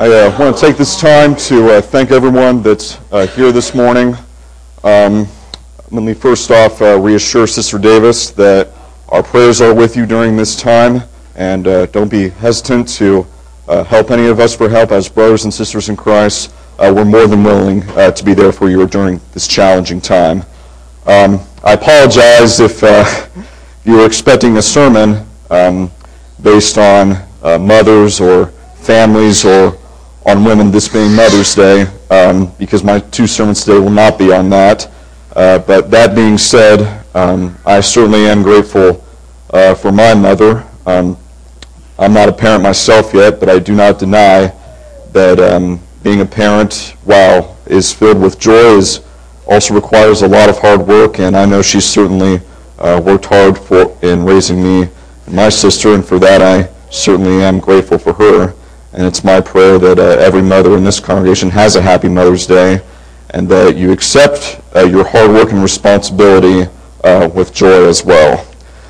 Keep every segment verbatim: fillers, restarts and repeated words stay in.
I uh, want to take this time to uh, thank everyone that's uh, here this morning. Um, let me first off uh, reassure Sister Davis that our prayers are with you during this time, and uh, don't be hesitant to uh, help any of us for help. As brothers and sisters in Christ, uh, we're more than willing uh, to be there for you during this challenging time. Um, I apologize if uh, you were expecting a sermon um, based on uh, mothers or families or on women, this being Mother's Day, um, because my two sermons today will not be on that. Uh, but that being said, um, I certainly am grateful uh, for my mother. Um, I'm not a parent myself yet, but I do not deny that um, being a parent, while is filled with joy, is also requires a lot of hard work, and I know she's certainly uh, worked hard for in raising me and my sister, and for that I certainly am grateful for her. And it's my prayer that uh, every mother in this congregation has a happy Mother's Day, and that you accept uh, your hard work and responsibility uh, with joy as well.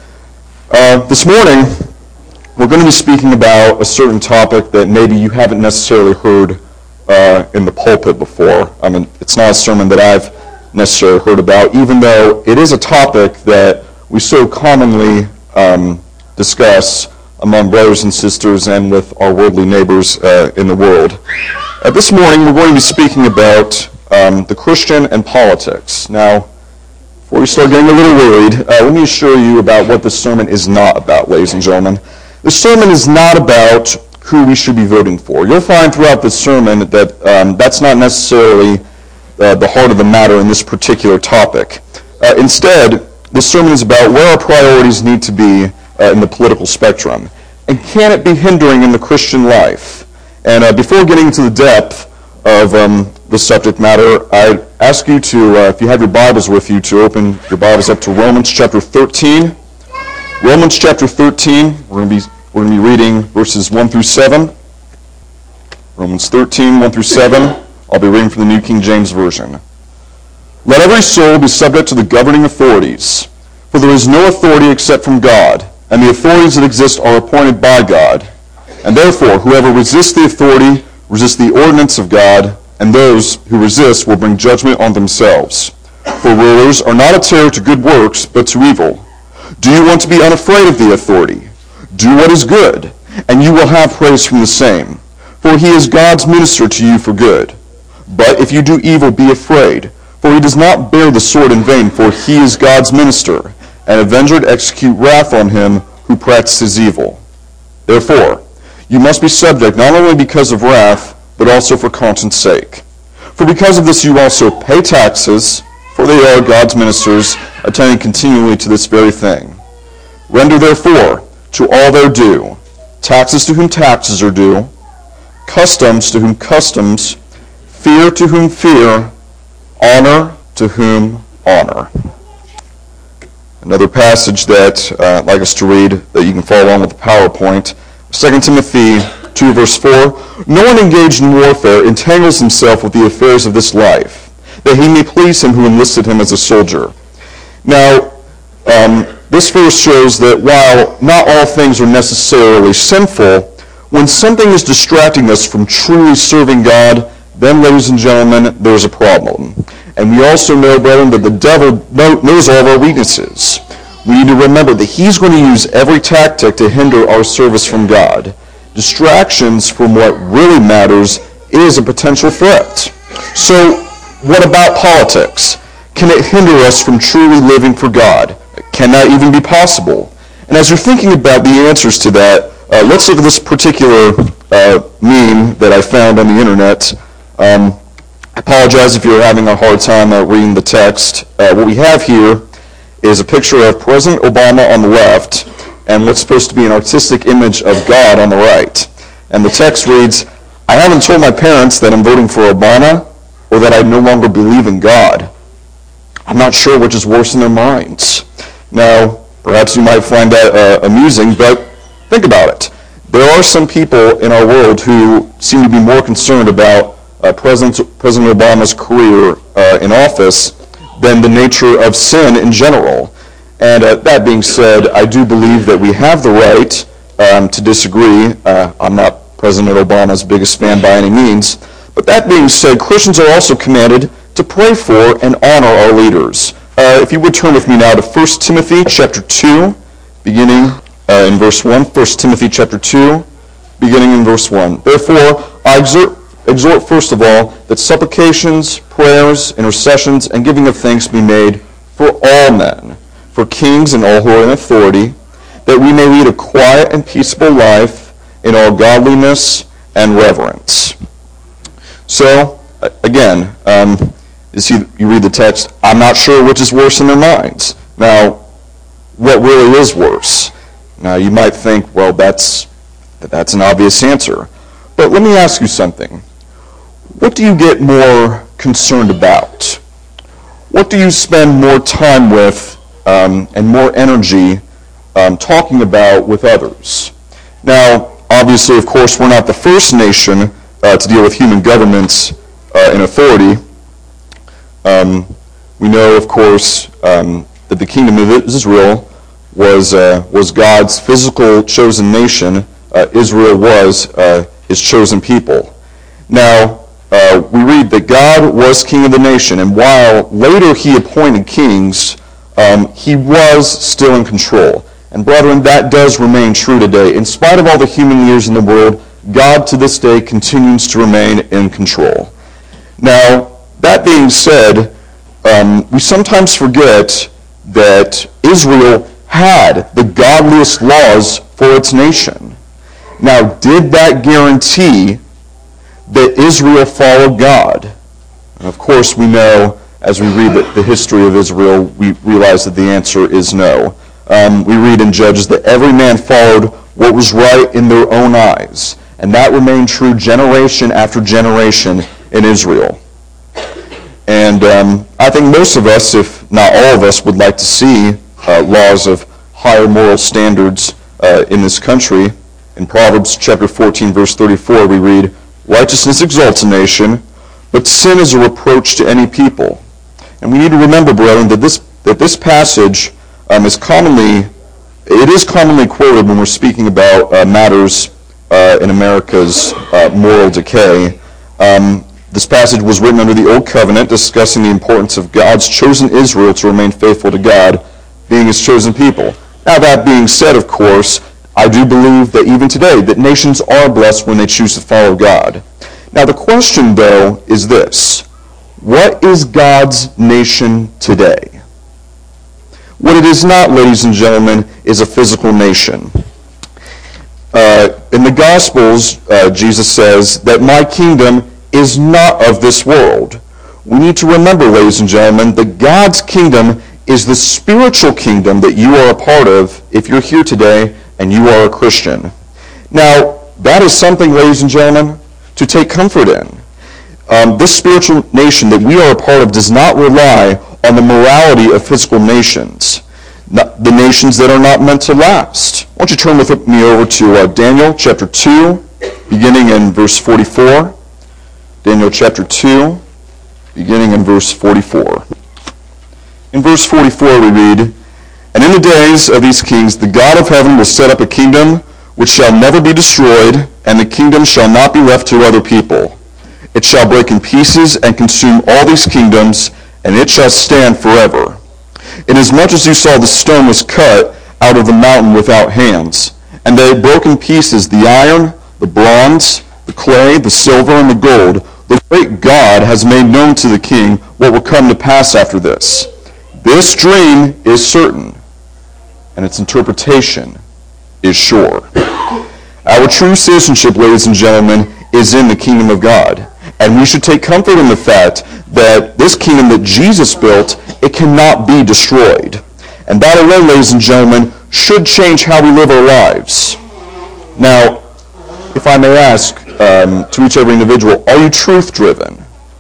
Uh, this morning, we're going to be speaking about a certain topic that maybe you haven't necessarily heard uh, in the pulpit before. I mean, it's not a sermon that I've necessarily heard about, even though it is a topic that we so commonly um, discuss among brothers and sisters and with our worldly neighbors uh, in the world. Uh, this morning, we're going to be speaking about um, the Christian and politics. Now, before we start getting a little worried, uh, let me assure you about what this sermon is not about, ladies and gentlemen. The sermon is not about who we should be voting for. You'll find throughout this sermon that um, that's not necessarily uh, the heart of the matter in this particular topic. Uh, instead, this sermon is about where our priorities need to be Uh, in the political spectrum, and can it be hindering in the Christian life? And uh, before getting into the depth of um, the subject matter, I ask you to, uh, if you have your Bibles with you, to open your Bibles up to Romans chapter thirteen. Romans chapter thirteen. We're going to be we're going to be reading verses one through seven. Romans thirteen, one through seven. I'll be reading from the New King James Version. Let every soul be subject to the governing authorities, for there is no authority except from God, and the authorities that exist are appointed by God. And therefore, whoever resists the authority resists the ordinance of God, and those who resist will bring judgment on themselves. For rulers are not a terror to good works, but to evil. Do you want to be unafraid of the authority? Do what is good, and you will have praise from the same. For he is God's minister to you for good. But if you do evil, be afraid, for he does not bear the sword in vain, for he is God's minister, an avenger to execute wrath on him who practices evil. Therefore, you must be subject not only because of wrath, but also for conscience sake. For because of this you also pay taxes, for they are God's ministers, attending continually to this very thing. Render therefore to all their due, taxes to whom taxes are due, customs to whom customs, fear to whom fear, honor to whom honor. Another passage that uh, I'd like us to read, that you can follow along with the PowerPoint, Second Timothy two, verse four. No one engaged in warfare entangles himself with the affairs of this life, that he may please him who enlisted him as a soldier. Now, um, this verse shows that while not all things are necessarily sinful, when something is distracting us from truly serving God, then, ladies and gentlemen, there's a problem. And we also know, brethren, that the devil knows all of our weaknesses. We need to remember that he's going to use every tactic to hinder our service from God. Distractions from what really matters is a potential threat. So, what about politics? Can it hinder us from truly living for God? Can that even be possible? And as you're thinking about the answers to that, uh, let's look at this particular uh, meme that I found on the internet. Um, I apologize if you're having a hard time uh, reading the text. Uh, what we have here is a picture of President Obama on the left and what's supposed to be an artistic image of God on the right. And the text reads, I haven't told my parents that I'm voting for Obama or that I no longer believe in God. I'm not sure which is worse in their minds. Now, perhaps you might find that uh, amusing, but think about it. There are some people in our world who seem to be more concerned about Uh, President, President Obama's career uh, in office than the nature of sin in general. And uh, that being said, I do believe that we have the right um, to disagree. Uh, I'm not President Obama's biggest fan by any means. But that being said, Christians are also commanded to pray for and honor our leaders. Uh, if you would turn with me now to First Timothy chapter two, beginning uh, in verse one. First Timothy chapter two, beginning in verse one. Therefore, I exhort, exhort first of all that supplications, prayers, intercessions, and giving of thanks be made for all men, for kings and all who are in authority, that we may lead a quiet and peaceable life in all godliness and reverence. So, again, um, you see, you read the text, I'm not sure which is worse in their minds. Now, what really is worse? Now, you might think, well, that's that's an obvious answer. But let me ask you something. What do you get more concerned about? What do you spend more time with um, and more energy um, talking about with others? Now, obviously, of course, we're not the first nation uh, to deal with human governments uh, in authority. Um, we know, of course, um, that the kingdom of Israel was uh, was God's physical chosen nation. Uh, Israel was uh, his chosen people. Now, uh, we read that God was king of the nation, and while later he appointed kings, um, he was still in control. And brethren, that does remain true today. In spite of all the human leaders in the world, God to this day continues to remain in control. Now, that being said, um, we sometimes forget that Israel had the godliest laws for its nation. Now, did that guarantee that Israel followed God? And of course, we know, as we read the, the history of Israel, we realize that the answer is no. Um, we read in Judges that every man followed what was right in their own eyes. And that remained true generation after generation in Israel. And um, I think most of us, if not all of us, would like to see uh, laws of higher moral standards uh, in this country. In Proverbs chapter fourteen, verse thirty-four, we read, righteousness exalts a nation, but sin is a reproach to any people. And we need to remember, brethren, that this that this passage um, is commonly it is commonly quoted when we're speaking about uh, matters uh, in America's uh, moral decay. Um, This passage was written under the Old Covenant, discussing the importance of God's chosen Israel to remain faithful to God, being his chosen people. Now, that being said, of course, I do believe that even today, that nations are blessed when they choose to follow God. Now, the question, though, is this. What is God's nation today? What it is not, ladies and gentlemen, is a physical nation. Uh, in the Gospels, uh, Jesus says that my kingdom is not of this world. We need to remember, ladies and gentlemen, that God's kingdom is the spiritual kingdom that you are a part of if you're here today and you are a Christian. Now, that is something, ladies and gentlemen, to take comfort in. Um, this spiritual nation that we are a part of does not rely on the morality of physical nations, not the nations that are not meant to last. Why don't you turn with me over to uh, Daniel chapter two, beginning in verse forty-four. Daniel chapter two, beginning in verse forty-four. In verse forty-four we read, and in the days of these kings the God of heaven will set up a kingdom which shall never be destroyed, and the kingdom shall not be left to other people. It shall break in pieces and consume all these kingdoms, and it shall stand forever. Inasmuch as you saw the stone was cut out of the mountain without hands, and they broke in pieces the iron, the bronze, the clay, the silver, and the gold, the great God has made known to the king what will come to pass after this. This dream is certain, and its interpretation is sure. Our true citizenship, ladies and gentlemen, is in the kingdom of God. And we should take comfort in the fact that this kingdom that Jesus built, it cannot be destroyed. And that alone, ladies and gentlemen, should change how we live our lives. Now, if I may ask, um, to each every individual, are you truth-driven?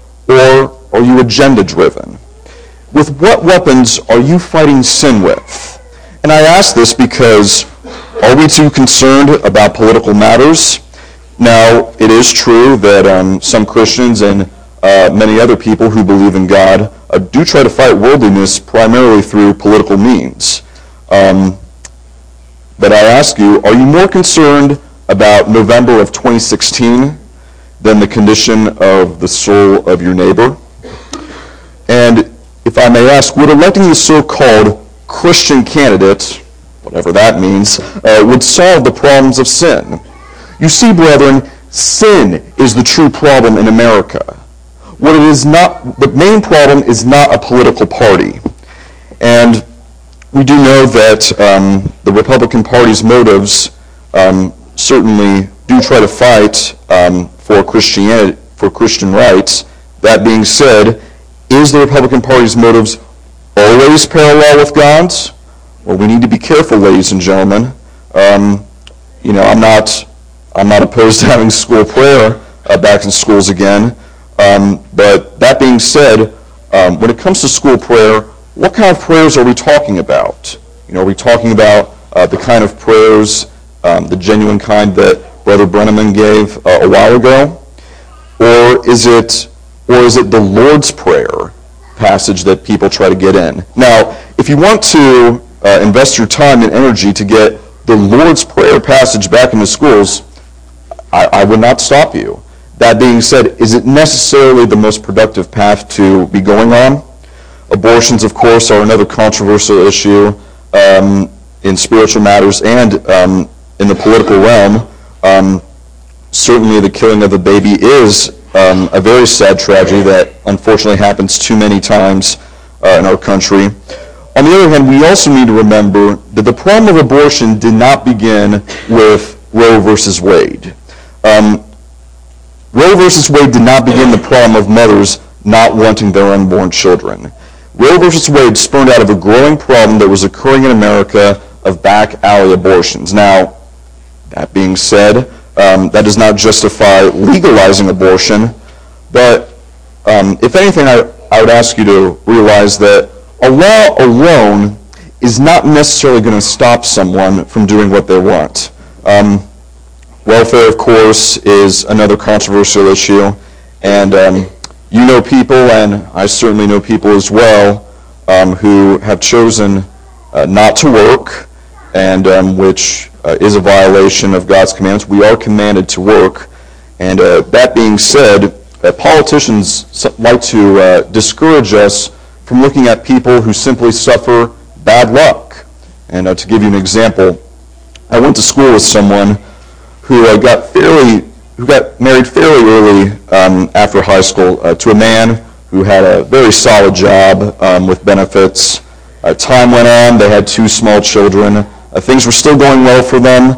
Or are you agenda-driven? With what weapons are you fighting sin with? And I ask this because, are we too concerned about political matters? Now, it is true that um, some Christians and uh, many other people who believe in God uh, do try to fight worldliness primarily through political means. Um, but I ask you, are you more concerned about November of twenty sixteen than the condition of the soul of your neighbor? And if I may ask, would electing the so-called Christian candidate, whatever that means, uh, would solve the problems of sin? You see, brethren, sin is the true problem in America. What it is not, the main problem is not a political party. And we do know that um, the Republican Party's motives um, certainly do try to fight um, for Christianity, for Christian rights. That being said, is the Republican Party's motives always parallel with God's? Well, we need to be careful, ladies and gentlemen. Um, you know, I'm not, I'm not opposed to having school prayer uh, back in schools again. Um, but that being said, um, when it comes to school prayer, what kind of prayers are we talking about? You know, are we talking about uh, the kind of prayers, um, the genuine kind that Brother Brenneman gave uh, a while ago, or is it, or is it the Lord's Prayer passage that people try to get in? Now, if you want to uh, invest your time and energy to get the Lord's Prayer passage back into schools, I, I would not stop you. That being said, is it necessarily the most productive path to be going on? Abortions, of course, are another controversial issue um, in spiritual matters and um, in the political realm. Um, certainly the killing of a baby is um, a very sad tragedy that unfortunately happens too many times uh, in our country. On the other hand, we also need to remember that the problem of abortion did not begin with Roe versus Wade. Um, Roe versus Wade did not begin the problem of mothers not wanting their unborn children. Roe versus Wade spurned out of a growing problem that was occurring in America of back alley abortions. Now, that being said, um, that does not justify legalizing abortion, but um, if anything, I, I would ask you to realize that a law alone is not necessarily going to stop someone from doing what they want. Um, welfare, of course, is another controversial issue, and um, you know people, and I certainly know people as well, um, who have chosen uh, not to work, and um, which uh, is a violation of God's commandments. We are commanded to work, and uh, that being said, uh, politicians like to uh, discourage us from looking at people who simply suffer bad luck. And uh, to give you an example, I went to school with someone who uh, got fairly who got married fairly early um, after high school uh, to a man who had a very solid job um, with benefits. Uh, time went on. They had two small children. Uh, things were still going well for them.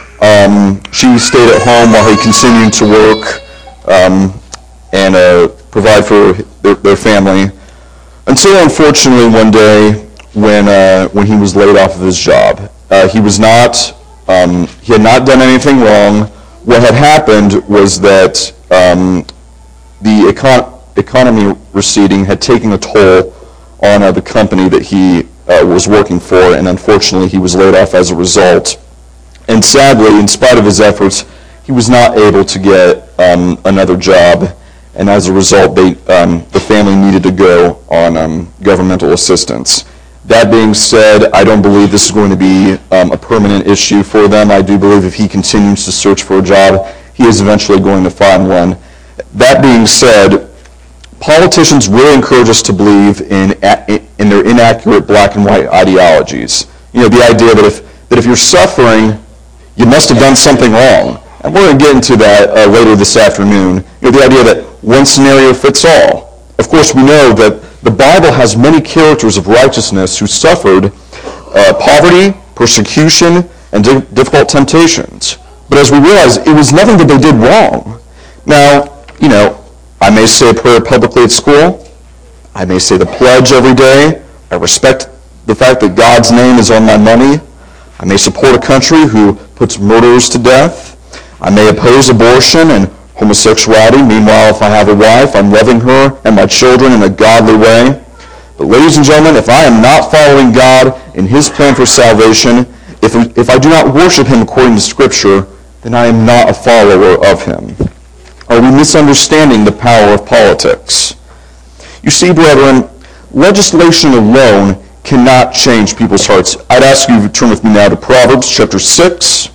Um, she stayed at home while he continued to work um, and uh, provide for their, their family. Until, unfortunately, one day when uh, when he was laid off of his job. Uh, he was not. Um, he had not done anything wrong. What had happened was that um, the econ- economy receding had taken a toll on uh, the company that he uh, was working for, and unfortunately he was laid off as a result. And sadly, in spite of his efforts, he was not able to get um, another job, and as a result, they, um, the family needed to go on um, governmental assistance. That being said, I don't believe this is going to be um, a permanent issue for them. I do believe if he continues to search for a job, he is eventually going to find one. That being said, politicians really encourage us to believe in in their inaccurate black and white ideologies. You know, the idea that if that if you're suffering, you must have done something wrong. And we're going to get into that uh, later this afternoon. You know, the idea that one scenario fits all. Of course, we know that the Bible has many characters of righteousness who suffered uh, poverty, persecution, and di- difficult temptations. But as we realize, it was nothing that they did wrong. Now, you know, I may say a prayer publicly at school. I may say the pledge every day. I respect the fact that God's name is on my money. I may support a country who puts murderers to death. I may oppose abortion and homosexuality. Meanwhile, if I have a wife, I'm loving her and my children in a godly way. But ladies and gentlemen, if I am not following God in his plan for salvation, if, if I do not worship him according to Scripture, then I am not a follower of him. Are we misunderstanding the power of politics? You see, brethren, legislation alone cannot change people's hearts. I'd ask you to turn with me now to Proverbs chapter six.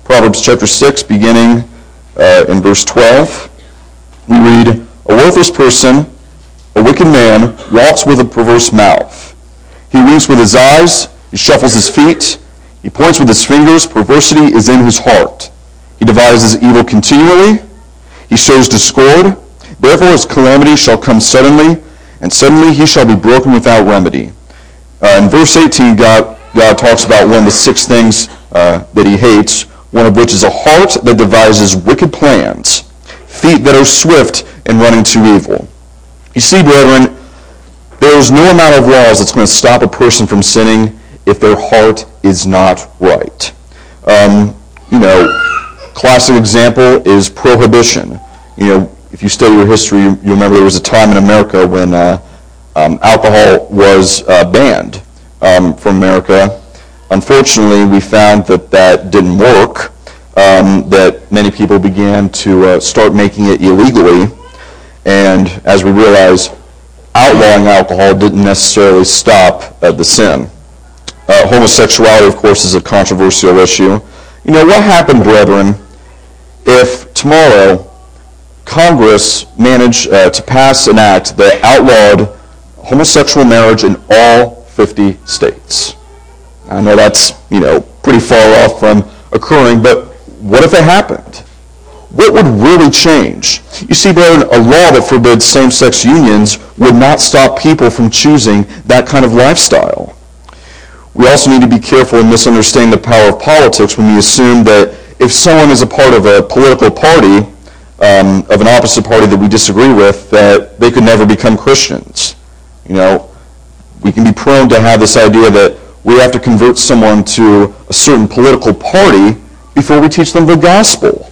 Proverbs chapter six, beginning uh, in verse twelve. We read, "A worthless person, a wicked man, walks with a perverse mouth. He winks with his eyes, he shuffles his feet, he points with his fingers, perversity is in his heart. He devises evil continually, he sows discord. Therefore his calamity shall come suddenly, and suddenly he shall be broken without remedy." Uh, in verse eighteen, God, God talks about one of the six things uh, that he hates, one of which is a heart that devises wicked plans, feet that are swift in running to evil. You see, brethren, there is no amount of laws that's going to stop a person from sinning if their heart is not right. Um, you know, classic example is prohibition. You know, if you study your history, you, you remember there was a time in America when uh, um, alcohol was uh, banned um, from America. Unfortunately, we found that that didn't work, um, that many people began to uh, start making it illegally, and as we realize, outlawing alcohol didn't necessarily stop uh, the sin. Uh, homosexuality, of course, is a controversial issue. You know, what happened, brethren, if tomorrow Congress managed uh, to pass an act that outlawed homosexual marriage in all fifty states? I know that's, you know, pretty far off from occurring, but what if it happened? What would really change? You see, brethren, a law that forbids same-sex unions would not stop people from choosing that kind of lifestyle. We also need to be careful in misunderstanding the power of politics when we assume that if someone is a part of a political party, um, of an opposite party that we disagree with, that they could never become Christians. You know, we can be prone to have this idea that we have to convert someone to a certain political party before we teach them the gospel.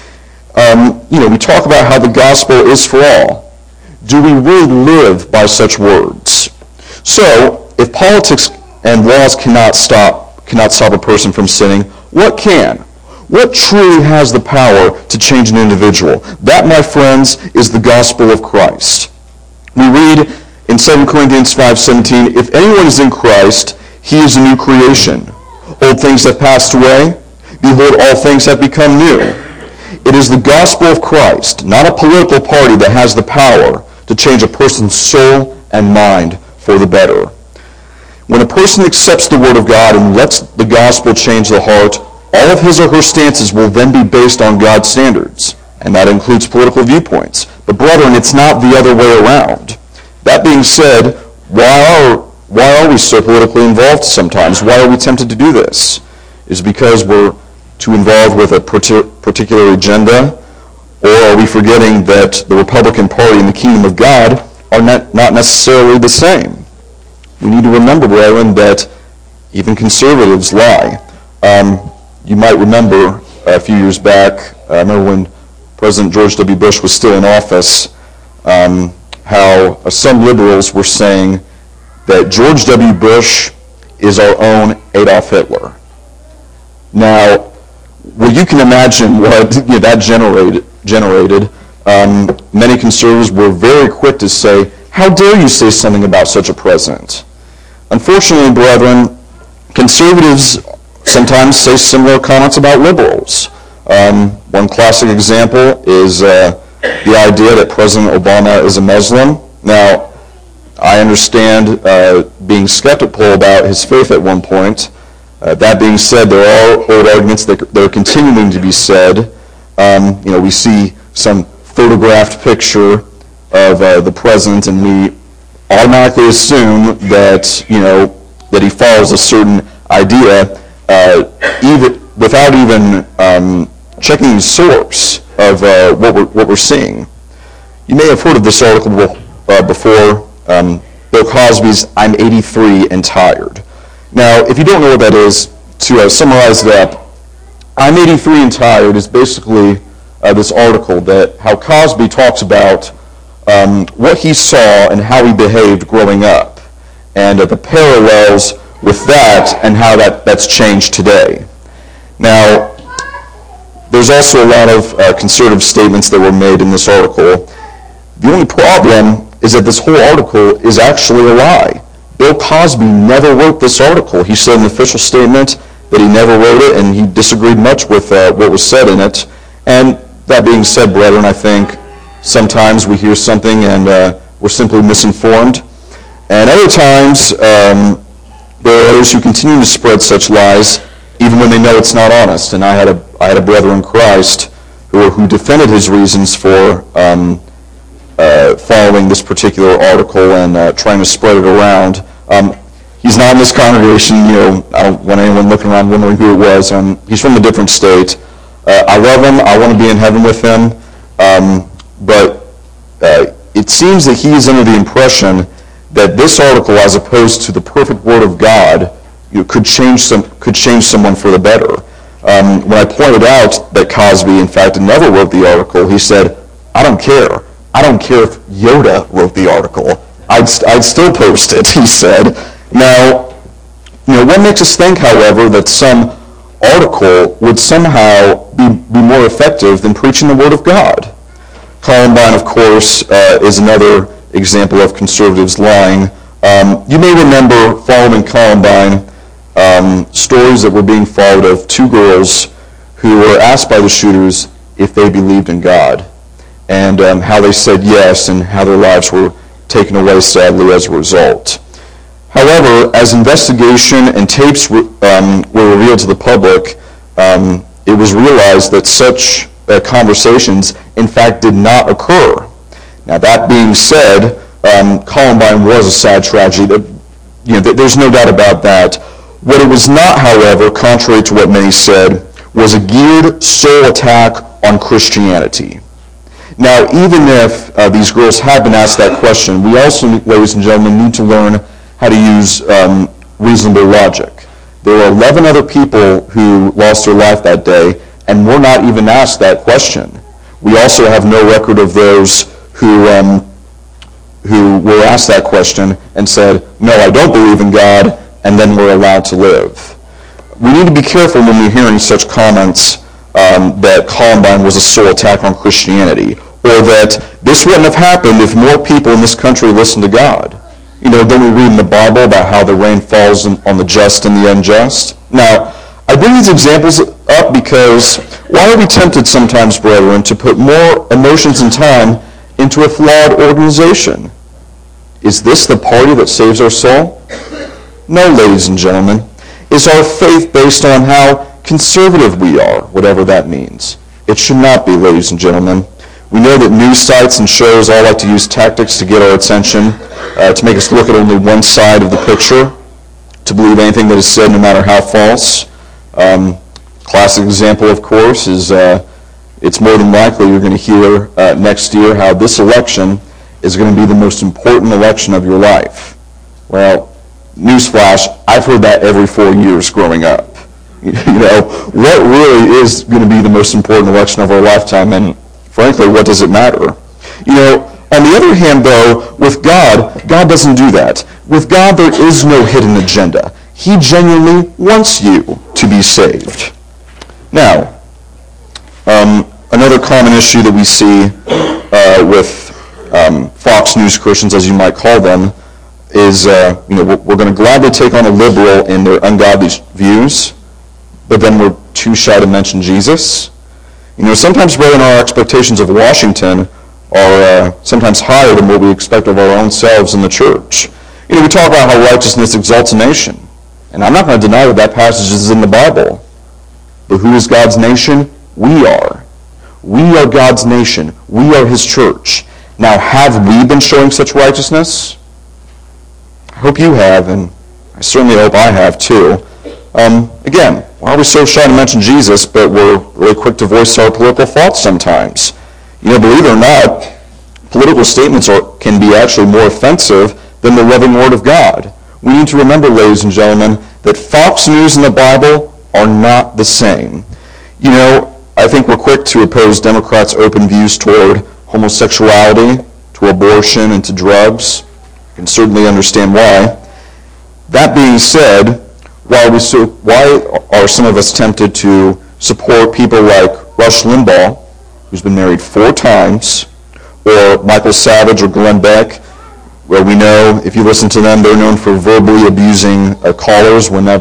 Um, you know, we talk about how the gospel is for all. Do we really live by such words? So, if politics and laws cannot stop cannot stop a person from sinning, what can? What truly has the power to change an individual? That, my friends, is the gospel of Christ. We read in Second Corinthians five seventeen, "If anyone is in Christ, he is a new creation. Old things have passed away. Behold, all things have become new." It is the gospel of Christ, not a political party, that has the power to change a person's soul and mind for the better. When a person accepts the word of God and lets the gospel change the heart, all of his or her stances will then be based on God's standards, and that includes political viewpoints. But brethren, it's not the other way around. That being said, why are, why are we so politically involved sometimes? Why are we tempted to do this? Is it because we're too involved with a particular agenda? Or are we forgetting that the Republican Party and the kingdom of God are not, not necessarily the same? We need to remember, brethren, that even conservatives lie. Um, you might remember a few years back, I remember when President George W. Bush was still in office, um, how uh, some liberals were saying that George W. Bush is our own Adolf Hitler. Now, well, you can imagine what you know, that generated. generated. Um, many conservatives were very quick to say, "How dare you say something about such a president?" Unfortunately, brethren, conservatives sometimes say similar comments about liberals. Um, one classic example is uh, the idea that President Obama is a Muslim. Now, I understand uh, being skeptical about his faith at one point. Uh, that being said, there are old arguments that, that are continuing to be said. Um, you know, we see some photographed picture of uh, the president, and we automatically assume that you know that he follows a certain idea, uh, even without even um, checking the source of uh, what we're what we're seeing. You may have heard of this article uh, before. Um, Bill Cosby's "I'm eighty-three and tired." Now, if you don't know what that is, to uh, summarize that, "I'm eighty-three and tired" is basically uh, this article that how Cosby talks about um, what he saw and how he behaved growing up, and uh, the parallels with that and how that, that's changed today. Now, there's also a lot of uh, conservative statements that were made in this article. The only problem is that this whole article is actually a lie. Bill Cosby never wrote this article. He said in the official statement that he never wrote it, and he disagreed much with uh, what was said in it. And that being said, brethren, I think sometimes we hear something and uh, we're simply misinformed. And other times, um, there are others who continue to spread such lies even when they know it's not honest. And I had a, I had a brother in Christ who, who defended his reasons for um, uh, following this particular article and uh, trying to spread it around. Um, he's not in this congregation. You know, I don't want anyone looking around wondering who it was. Um, he's from a different state. Uh, I love him. I want to be in heaven with him. Um, but uh, it seems that he is under the impression that this article, as opposed to the perfect Word of God, you know, could change some could change someone for the better. Um, when I pointed out that Cosby, in fact, never wrote the article, he said, "I don't care. I don't care if Yoda wrote the article. I'd I'd still post it," he said. Now, you know, what makes us think, however, that some article would somehow be, be more effective than preaching the Word of God? Columbine, of course, uh, is another example of conservatives lying. Um, you may remember, following Columbine, um, stories that were being followed of two girls who were asked by the shooters if they believed in God, and um, how they said yes, and how their lives were taken away, sadly, as a result. However, as investigation and tapes um, were revealed to the public, um, it was realized that such uh, conversations, in fact, did not occur. Now, that being said, um, Columbine was a sad tragedy. That, you know, th- there's no doubt about that. What it was not, however, contrary to what many said, was a geared sole attack on Christianity. Now, even if uh, these girls have been asked that question, we also, ladies and gentlemen, need to learn how to use um, reasonable logic. There were eleven other people who lost their life that day, and were not even asked that question. We also have no record of those who um, who were asked that question and said, "No, I don't believe in God," and then were allowed to live. We need to be careful when we're hearing such comments um, that Columbine was a sole attack on Christianity, or that this wouldn't have happened if more people in this country listened to God. You know, then we read in the Bible about how the rain falls on the just and the unjust. Now, I bring these examples up because why are we tempted sometimes, brethren, to put more emotions and time into a flawed organization? Is this the party that saves our soul? No, ladies and gentlemen. Is our faith based on how conservative we are, whatever that means? It should not be, ladies and gentlemen. We know that news sites and shows all like to use tactics to get our attention, uh, to make us look at only one side of the picture, to believe anything that is said, no matter how false. Um, classic example, of course, is uh, it's more than likely you're going to hear uh, next year how this election is going to be the most important election of your life. Well, newsflash, I've heard that every four years growing up. You know, what really is going to be the most important election of our lifetime, and frankly, what does it matter? You know, on the other hand, though, with God, God doesn't do that. With God, there is no hidden agenda. He genuinely wants you to be saved. Now, um, another common issue that we see uh, with um, Fox News Christians, as you might call them, is, uh, you know, we're, we're going to gladly take on a liberal in their ungodly views, but then we're too shy to mention Jesus. You know, sometimes, brethren, our expectations of Washington are uh, sometimes higher than what we expect of our own selves in the church. You know, we talk about how righteousness exalts a nation. And I'm not going to deny that that passage is in the Bible. But who is God's nation? We are. We are God's nation. We are His church. Now, have we been showing such righteousness? I hope you have, and I certainly hope I have too. Um, again, why are we so shy to mention Jesus, but we're really quick to voice our political thoughts sometimes? You know, believe it or not, political statements are, can be actually more offensive than the loving Word of God. We need to remember, ladies and gentlemen, that Fox News and the Bible are not the same. You know, I think we're quick to oppose Democrats' open views toward homosexuality, to abortion, and to drugs. You can certainly understand why. That being said, why are, we so, why are some of us tempted to support people like Rush Limbaugh, who's been married four times, or Michael Savage or Glenn Beck, where we know, if you listen to them, they're known for verbally abusing uh, callers whenever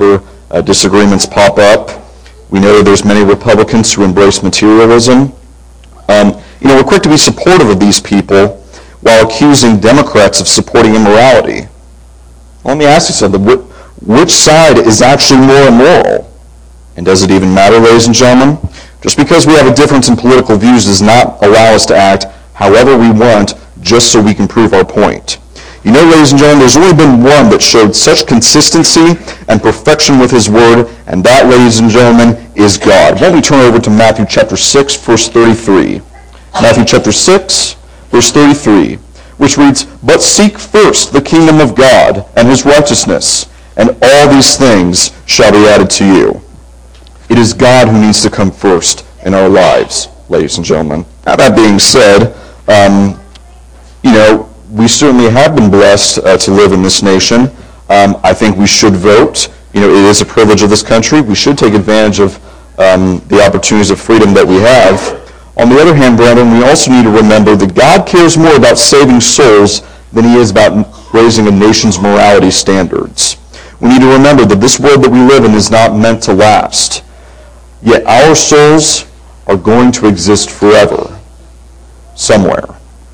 uh, disagreements pop up. We know there's many Republicans who embrace materialism. Um, you know, we're quick to be supportive of these people while accusing Democrats of supporting immorality. Let me ask you something. Which side is actually more immoral? And does it even matter, ladies and gentlemen? Just because we have a difference in political views does not allow us to act however we want just so we can prove our point. You know, ladies and gentlemen, there's only been one that showed such consistency and perfection with his word, and that, ladies and gentlemen, is God. Why don't we turn over to Matthew chapter six, verse thirty-three. Matthew chapter six, verse thirty-three, which reads, "But seek first the kingdom of God and his righteousness, and all these things shall be added to you." It is God who needs to come first in our lives, ladies and gentlemen. Now, that being said, um, you know, we certainly have been blessed uh, to live in this nation. Um, I think we should vote. You know, it is a privilege of this country. We should take advantage of um, the opportunities of freedom that we have. On the other hand, brethren, we also need to remember that God cares more about saving souls than he is about raising a nation's morality standards. We need to remember that this world that we live in is not meant to last. Yet our souls are going to exist forever, somewhere.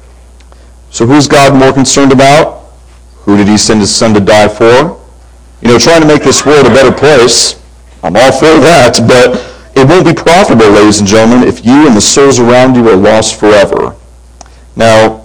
So who's God more concerned about? Who did he send his son to die for? You know, trying to make this world a better place, I'm all for that, but it won't be profitable, ladies and gentlemen, if you and the souls around you are lost forever. Now,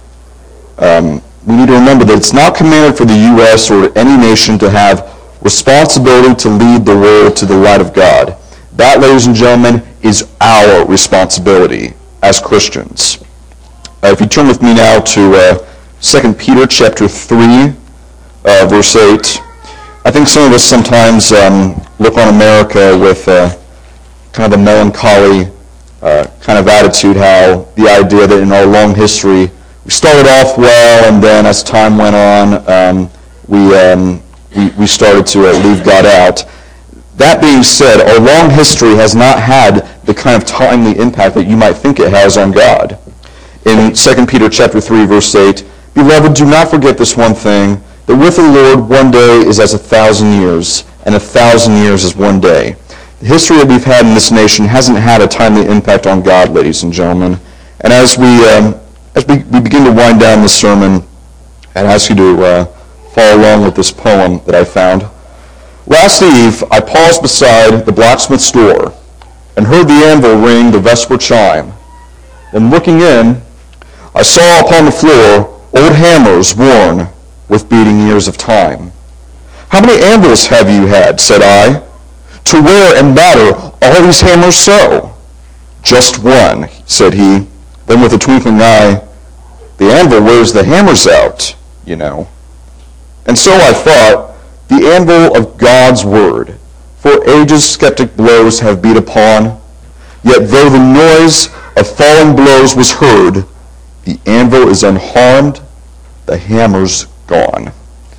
um, we need to remember that it's not commanded for the U S or any nation to have responsibility to lead the world to the light of God. That, ladies and gentlemen, is our responsibility as Christians. Uh, if you turn with me now to uh, Second Peter chapter three, uh, verse eight, I think some of us sometimes um, look on America with uh, kind of a melancholy uh, kind of attitude, how the idea that in our long history, we started off well, and then as time went on, um, we, um, we, we started to uh, leave God out. That being said, our long history has not had the kind of timely impact that you might think it has on God. In Second Peter chapter three, verse eight, "Beloved, do not forget this one thing, that with the Lord one day is as a thousand years, and a thousand years is one day." The history that we've had in this nation hasn't had a timely impact on God, ladies and gentlemen. And as we um, as we, we begin to wind down this sermon, I'd ask you to uh, follow along with this poem that I found. "Last eve, I paused beside the blacksmith's door and heard the anvil ring the vesper chime. Then looking in, I saw upon the floor old hammers worn with beating years of time. 'How many anvils have you had,' said I, 'to wear and batter all these hammers so?' 'Just one,' said he. Then with a twinkling eye, 'The anvil wears the hammers out, you know.' And so I thought, the anvil of God's word, for ages skeptic blows have beat upon, yet though the noise of falling blows was heard, the anvil is unharmed, the hammer's gone."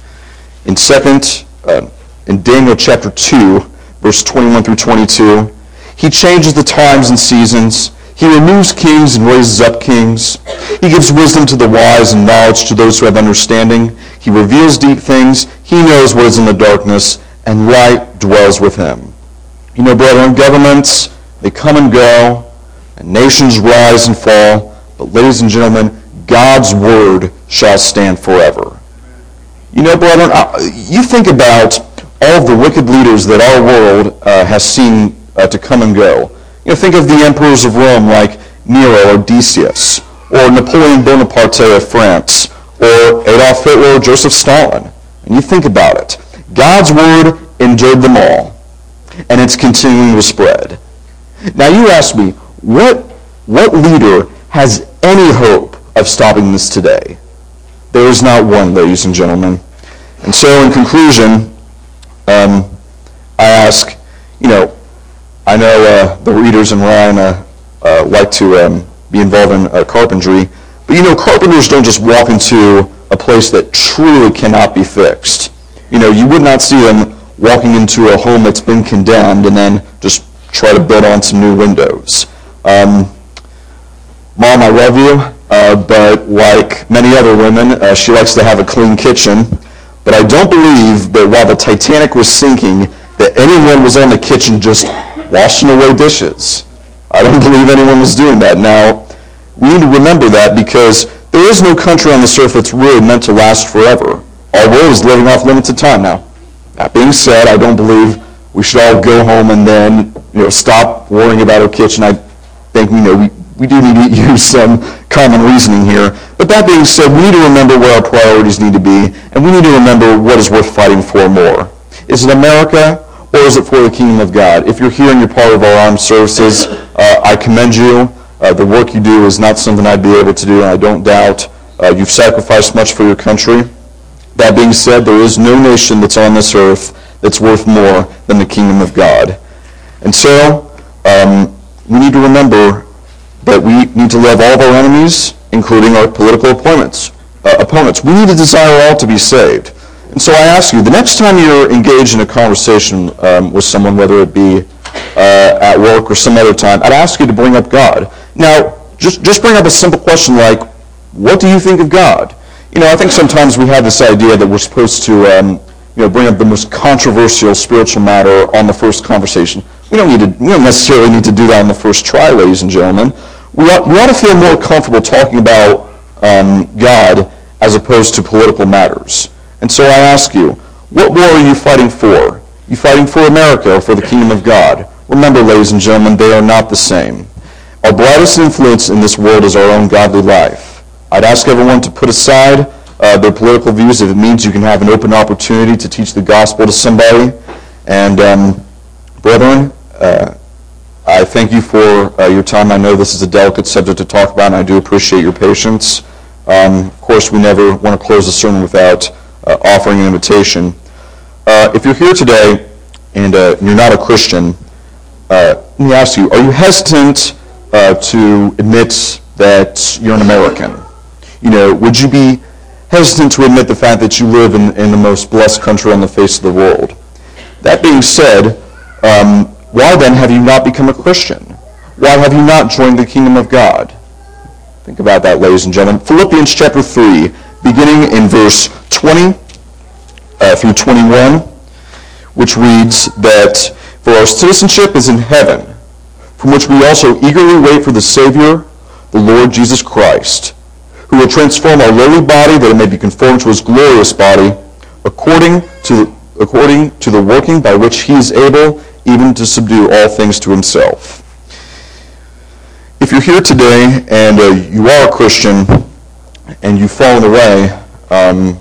In second, uh, in Daniel chapter two, verse twenty-one through twenty-two, "He changes the times and seasons. He removes kings and raises up kings. He gives wisdom to the wise and knowledge to those who have understanding. He reveals deep things. He knows what is in the darkness, and light dwells with him." You know, brethren, governments, they come and go, and nations rise and fall, but ladies and gentlemen, God's word shall stand forever. You know, brethren, you think about all of the wicked leaders that our world uh, has seen uh, to come and go. You know, think of the emperors of Rome like Nero or Decius, or Napoleon Bonaparte of France, or Adolf Hitler or Joseph Stalin. And you think about it. God's word endured them all, and it's continuing to spread. Now you ask me, what, what leader has any hope of stopping this today? There is not one, ladies and gentlemen. And so in conclusion, um, I ask, you know, I know uh, the readers in Ryan uh, uh, like to um, be involved in uh, carpentry, but you know, carpenters don't just walk into a place that truly cannot be fixed. You know, you would not see them walking into a home that's been condemned and then just try to build on some new windows. Um, Mom, I love you, uh, but like many other women, uh, she likes to have a clean kitchen. But I don't believe that while the Titanic was sinking, that anyone was on the kitchen just washing away dishes. I don't believe anyone was doing that. Now, we need to remember that because there is no country on this earth that's really meant to last forever. Our world is living off limited time now. That being said, I don't believe we should all go home and then, you know, stop worrying about our kitchen. I think, you know, we, we do need to use some common reasoning here. But that being said, we need to remember where our priorities need to be, and we need to remember what is worth fighting for more. Is it America, or is it for the kingdom of God? If you're here and you're part of our armed services, uh, I commend you. Uh, the work you do is not something I'd be able to do, and I don't doubt uh, you've sacrificed much for your country. That being said, there is no nation that's on this earth that's worth more than the kingdom of God. And so, um, we need to remember that we need to love all of our enemies, including our political opponents. Uh, opponents. We need to desire all to be saved. And so I ask you, the next time you're engaged in a conversation um, with someone, whether it be uh, at work or some other time, I'd ask you to bring up God. Now, just, just bring up a simple question like, what do you think of God? You know, I think sometimes we have this idea that we're supposed to um, you know, bring up the most controversial spiritual matter on the first conversation. We don't need to, we don't necessarily need to do that on the first try, ladies and gentlemen. We ought, we ought to feel more comfortable talking about um, God as opposed to political matters. And so I ask you, what war are you fighting for? You fighting for America or for the kingdom of God? Remember, ladies and gentlemen, they are not the same. Our brightest influence in this world is our own godly life. I'd ask everyone to put aside uh, their political views if it means you can have an open opportunity to teach the gospel to somebody. And um, brethren, uh, I thank you for uh, your time. I know this is a delicate subject to talk about, and I do appreciate your patience. Um, of course, we never want to close the sermon without uh, offering an invitation. Uh, if you're here today and uh, you're not a Christian, uh, let me ask you, are you hesitant uh, to admit that you're an American? You know, would you be hesitant to admit the fact that you live in, in the most blessed country on the face of the world? That being said, um, why then have you not become a Christian? Why have you not joined the kingdom of God? Think about that, ladies and gentlemen. Philippians chapter three, beginning in verse twenty uh, through twenty-one, which reads that, "For our citizenship is in heaven, from which we also eagerly wait for the Savior, the Lord Jesus Christ, who will transform our lowly body that it may be conformed to his glorious body, according to, according to the working by which he is able even to subdue all things to himself." If you're here today and uh, you are a Christian and you've fallen away, um,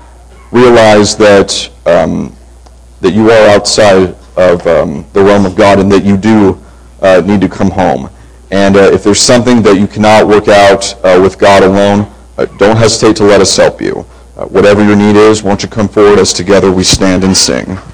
realize that um, that you are outside of um, the realm of God and that you do uh, need to come home. And uh, if there's something that you cannot work out uh, with God alone, uh, don't hesitate to let us help you. Uh, whatever your need is, won't you come forward as together we stand and sing.